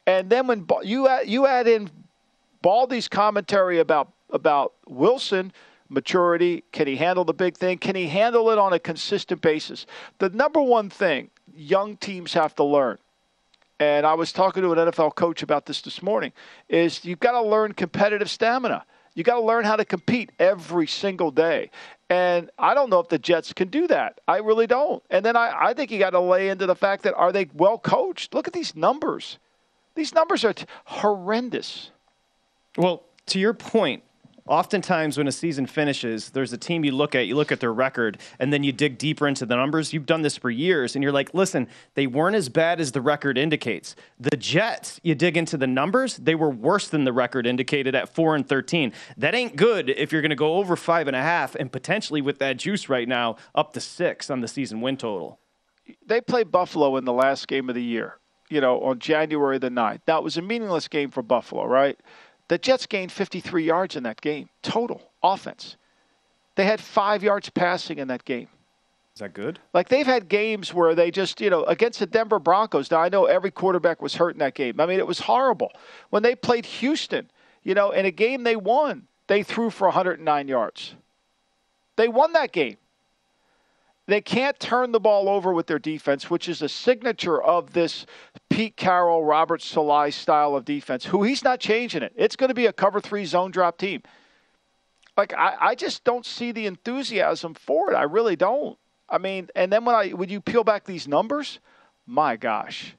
And then when you add, you add in Baldy's commentary about about Wilson, maturity, can he handle the big thing? Can he handle it on a consistent basis? The number one thing young teams have to learn, and I was talking to an N F L coach about this this morning, is you've got to learn competitive stamina. You got to learn how to compete every single day. And I don't know if the Jets can do that. I really don't. And then I, I think you got to lay into the fact that, are they well coached? Look at these numbers. These numbers are t- horrendous. Well, to your point, oftentimes when a season finishes, there's a team you look at, you look at their record, and then you dig deeper into the numbers. You've done this for years, and you're like, listen, they weren't as bad as the record indicates. The Jets, you dig into the numbers, they were worse than the record indicated at four and thirteen. That ain't good if you're going to go over five and a half, and potentially with that juice right now, up to six on the season win total. They played Buffalo in the last game of the year, you know, on January the ninth. That was a meaningless game for Buffalo, right? The Jets gained fifty-three yards in that game, total offense. They had five yards passing in that game. Is that good? Like, they've had games where they just, you know, against the Denver Broncos. Now, I know every quarterback was hurt in that game. I mean, it was horrible. When they played Houston, you know, in a game they won, they threw for one hundred nine yards. They won that game. They can't turn the ball over with their defense, which is a signature of this Pete Carroll, Robert Saleh style of defense, who he's not changing it. It's going to be a cover three zone drop team. Like, I, I just don't see the enthusiasm for it. I really don't. I mean, and then when I when you peel back these numbers, my gosh.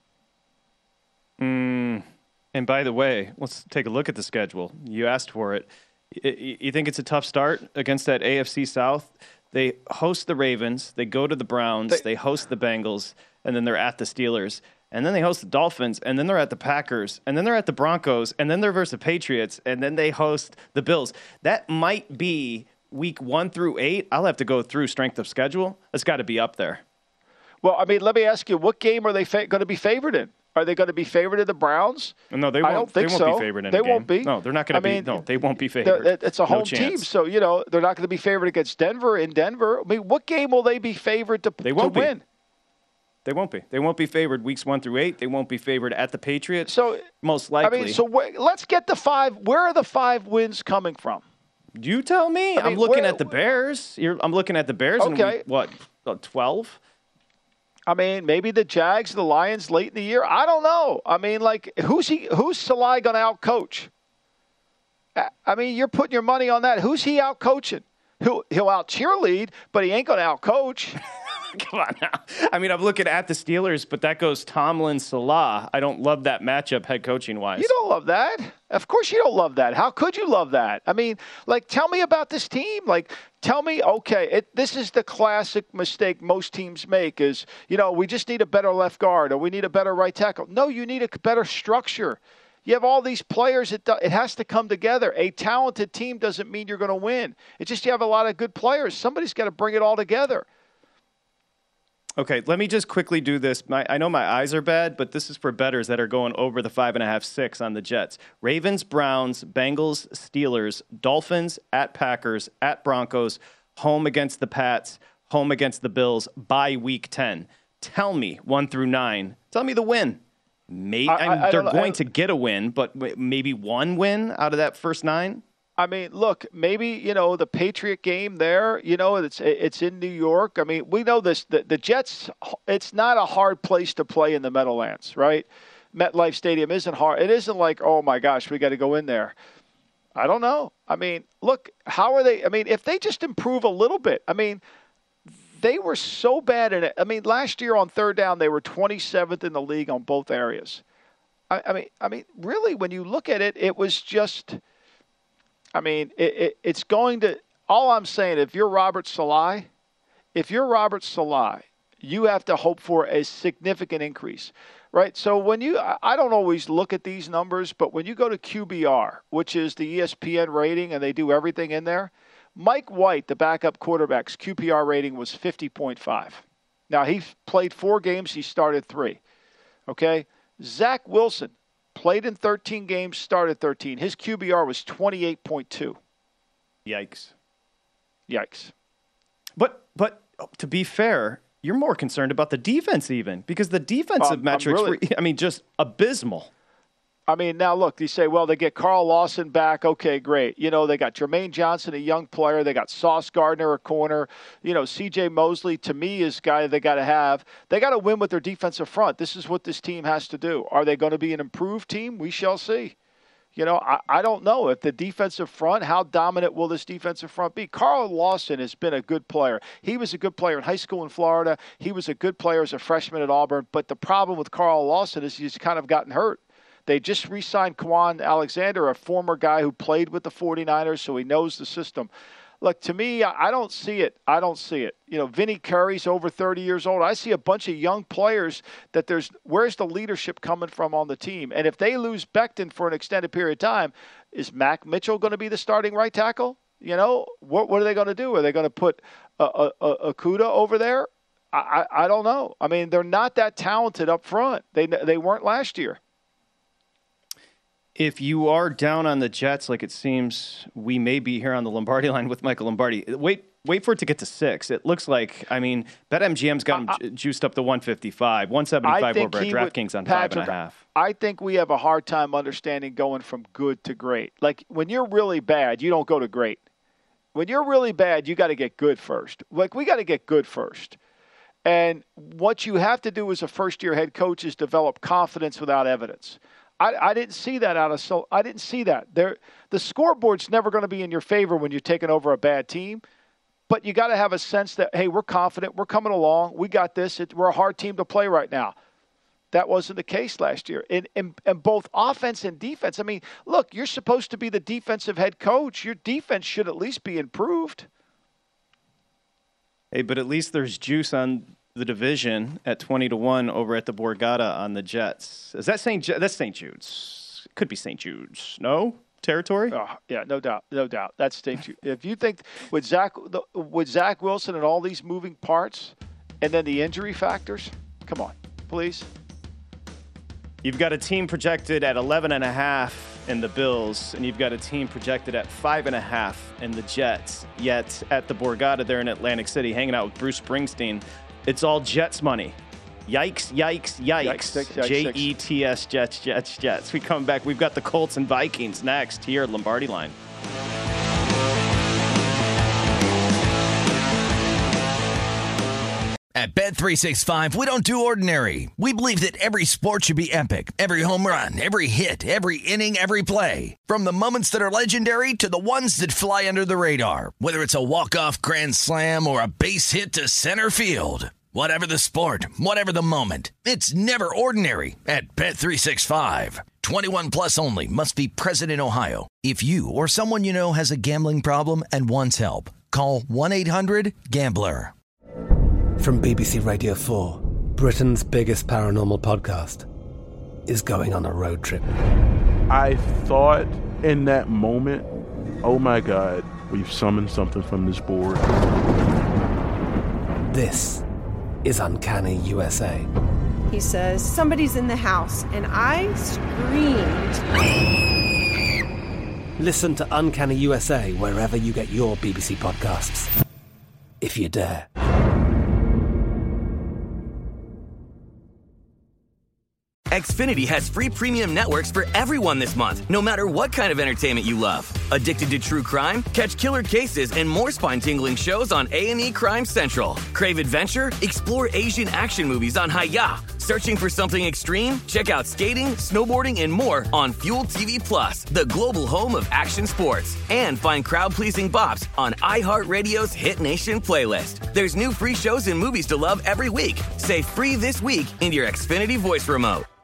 Mm, and by the way, let's take a look at the schedule. You asked for it. You think it's a tough start against that A F C South? They host the Ravens, they go to the Browns, they, they host the Bengals, and then they're at the Steelers. And then they host the Dolphins, and then they're at the Packers, and then they're at the Broncos, and then they're versus the Patriots, and then they host the Bills. That might be week one through eight. I'll have to go through strength of schedule. It's got to be up there. Well, I mean, let me ask you, what game are they fa- going to be favored in? Are they going to be favored in the Browns? No, they won't. I don't think they won't so. be favored in They a game. won't be. No, they're not going to be. mean, No, they won't be favored. It's a home no team, so you know they're not going to be favored against Denver in Denver. I mean, what game will they be favored to, they won't to be. win? They won't be. They won't be favored weeks one through eight. They won't be favored at the Patriots. So most likely. I mean, so wh- let's get the five. Where are the five wins coming from? You tell me. I mean, I'm looking where, at the Bears. You're, I'm looking at the Bears. Okay. In week, what? twelve? I mean, maybe the Jags, the Lions late in the year. I don't know. I mean, like, who's he? Who's Saleh going to out-coach? I mean, you're putting your money on that. Who's he out-coaching? He'll, he'll out-cheerlead, but he ain't going to out-coach. Come on now. I mean, I'm looking at the Steelers, but that goes Tomlin, Saleh. I don't love that matchup head coaching-wise. You don't love that. Of course you don't love that. How could you love that? I mean, like, tell me about this team. Like, tell me, okay, it, this is the classic mistake most teams make is, you know, we just need a better left guard or we need a better right tackle. No, you need a better structure. You have all these players. It, it has to come together. A talented team doesn't mean you're going to win. It's just you have a lot of good players. Somebody's got to bring it all together. Okay, let me just quickly do this. My, I know my eyes are bad, but this is for bettors that are going over the five and a half, six on the Jets. Ravens, Browns, Bengals, Steelers, Dolphins, at Packers, at Broncos, home against the Pats, home against the Bills, by week ten. Tell me, one through nine, tell me the win. Maybe, I, I, I they're going I, to get a win, but maybe one win out of that first nine? I mean, look, maybe, you know, the Patriot game there, you know, it's it's in New York. I mean, we know this. The, the Jets, it's not a hard place to play in the Meadowlands, right? MetLife Stadium isn't hard. It isn't like, oh, my gosh, we got to go in there. I don't know. I mean, look, how are they? I mean, if they just improve a little bit, I mean, they were so bad at it. I mean, last year on third down, they were twenty-seventh in the league on both areas. I, I mean, I mean, really, when you look at it, it was just – I mean, it, it, it's going to – all I'm saying, if you're Robert Saleh, if you're Robert Saleh, you have to hope for a significant increase, right? So when you – I don't always look at these numbers, but when you go to Q B R, which is the E S P N rating, and they do everything in there, Mike White, the backup quarterback's Q P R rating was fifty point five. Now, he played four games. He started three, okay? Zach Wilson played in thirteen games, started thirteen. His Q B R was twenty-eight point two. Yikes. Yikes. But but to be fair, you're more concerned about the defense even because the defensive um, metrics really, were, I mean, just abysmal. I mean, now look, you say, well, they get Carl Lawson back. Okay, great. You know, they got Jermaine Johnson, a young player. They got Sauce Gardner, a corner. You know, C J Mosley, to me, is a guy they got to have. They got to win with their defensive front. This is what this team has to do. Are they going to be an improved team? We shall see. You know, I, I don't know if the defensive front, how dominant will this defensive front be? Carl Lawson has been a good player. He was a good player in high school in Florida. He was a good player as a freshman at Auburn. But the problem with Carl Lawson is he's kind of gotten hurt. They just re-signed Quan Alexander, a former guy who played with the 49ers, so he knows the system. Look, to me, I don't see it. I don't see it. You know, Vinny Curry's over thirty years old. I see a bunch of young players that there's – where's the leadership coming from on the team? And if they lose Becton for an extended period of time, is Mac Mitchell going to be the starting right tackle? You know, what what are they going to do? Are they going to put uh, uh, Okudah over there? I, I I don't know. I mean, they're not that talented up front. They They weren't last year. If you are down on the Jets, like it seems we may be here on the Lombardi line with Michael Lombardi, wait wait for it to get to six. It looks like, I mean, BetMGM's got him uh, juiced up to one fifty-five, one seventy-five over at DraftKings on Patrick, five and a half. I think we have a hard time understanding going from good to great. Like, when you're really bad, you don't go to great. When you're really bad, you got to get good first. Like, we got to get good first. And what you have to do as a first-year head coach is develop confidence without evidence. I, I didn't see that out of so I didn't see that. There, the scoreboard's never going to be in your favor when you're taking over a bad team, but you got to have a sense that, hey, we're confident, we're coming along, we got this. It, we're a hard team to play right now. That wasn't the case last year. In, in, in both offense and defense. I mean, look, you're supposed to be the defensive head coach. Your defense should at least be improved. Hey, but at least there's juice on the division at twenty to one over at the Borgata on the Jets. Is that Saint That's Saint Jude's? Could be Saint Jude's. No territory? Oh, yeah, no doubt, no doubt. That's Saint Jude. If you think with Zach, with Zach Wilson and all these moving parts, and then the injury factors, come on, please. You've got a team projected at eleven and a half in the Bills, and you've got a team projected at five and a half in the Jets. Yet at the Borgata there in Atlantic City, hanging out with Bruce Springsteen, it's all Jets money. Yikes, yikes, yikes. yikes, yikes J E T S, Jets, Jets, Jets. We come back. We've got the Colts and Vikings next here at Lombardi Line. At Bet three sixty-five, we don't do ordinary. We believe that every sport should be epic. Every home run, every hit, every inning, every play. From the moments that are legendary to the ones that fly under the radar. Whether it's a walk-off grand slam or a base hit to center field. Whatever the sport, whatever the moment, it's never ordinary at Bet three sixty-five. twenty-one plus only. Must be present in Ohio. If you or someone you know has a gambling problem and wants help, call one eight hundred gambler. From B B C Radio four, Britain's biggest paranormal podcast is going on a road trip. I thought in that moment, oh my God, we've summoned something from this board. This is Uncanny U S A. He says, somebody's in the house, and I screamed. Listen to Uncanny U S A wherever you get your B B C podcasts, if you dare. Xfinity has free premium networks for everyone this month, no matter what kind of entertainment you love. Addicted to true crime? Catch killer cases and more spine-tingling shows on A and E Crime Central. Crave adventure? Explore Asian action movies on Hi-Ya. Searching for something extreme? Check out skating, snowboarding, and more on Fuel T V Plus, the global home of action sports. And find crowd-pleasing bops on iHeartRadio's Hit Nation playlist. There's new free shows and movies to love every week. Say free this week in your Xfinity voice remote.